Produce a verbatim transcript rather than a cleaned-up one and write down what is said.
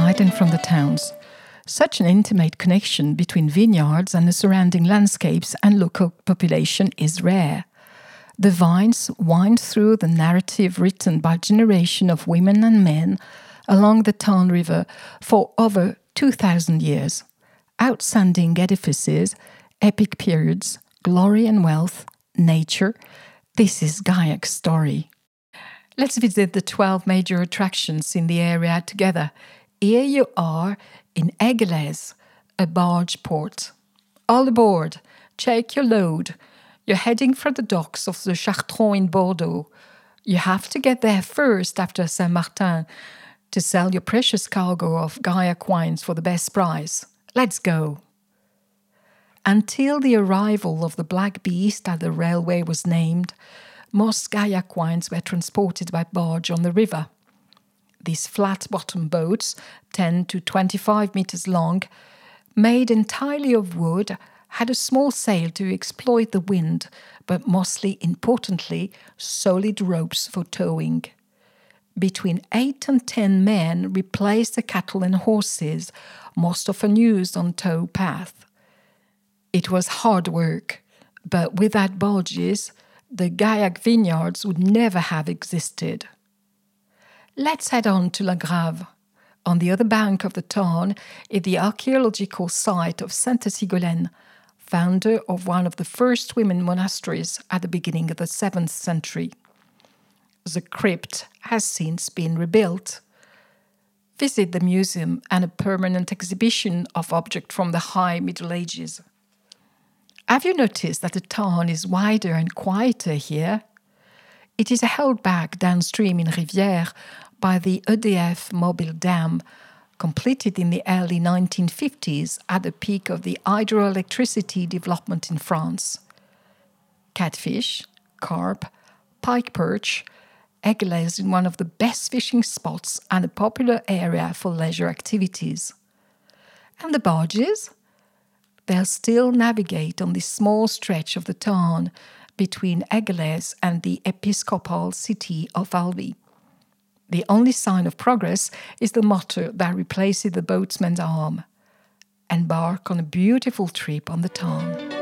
countryside and from the towns. Such an intimate connection between vineyards and the surrounding landscapes and local population is rare. The vines wind through the narrative written by generations of women and men along the Tarn River for over two thousand years. Outstanding edifices, epic periods, glory and wealth, nature. This is Gaiac's story. Let's visit the twelve major attractions in the area together. Here you are in Aiguelez, a barge port. All aboard, check your load. You're heading for the docks of the Chartrons in Bordeaux. You have to get there first after Saint-Martin to sell your precious cargo of Gaiac wines for the best price. Let's go. Until the arrival of the Black Beast, as the railway was named, most Gaiac wines were transported by barge on the river. These flat-bottomed boats, ten to twenty-five meters long, made entirely of wood, had a small sail to exploit the wind, but mostly importantly, solid ropes for towing. Between eight and ten men replaced the cattle and horses, most often used on tow path. It was hard work, but without barges, the Gaiac vineyards would never have existed. Let's head on to La Grave. On the other bank of the Tarn is the archaeological site of Sainte Sigolène, founder of one of the first women monasteries at the beginning of the seventh century. The crypt has since been rebuilt. Visit the museum and a permanent exhibition of objects from the High Middle Ages. Have you noticed that the Tarn is wider and quieter here? It is held back downstream in Rivière by the E D F Mobile Dam, completed in the early nineteen fifties at the peak of the hydroelectricity development in France. Catfish, carp, pike perch, Aiguelez is one of the best fishing spots and a popular area for leisure activities. And the barges? They'll still navigate on this small stretch of the Tarn between Aiguelez and the episcopal city of Albi. The only sign of progress is the motto that replaces the boatsman's arm. Embark on a beautiful trip on the Tarn.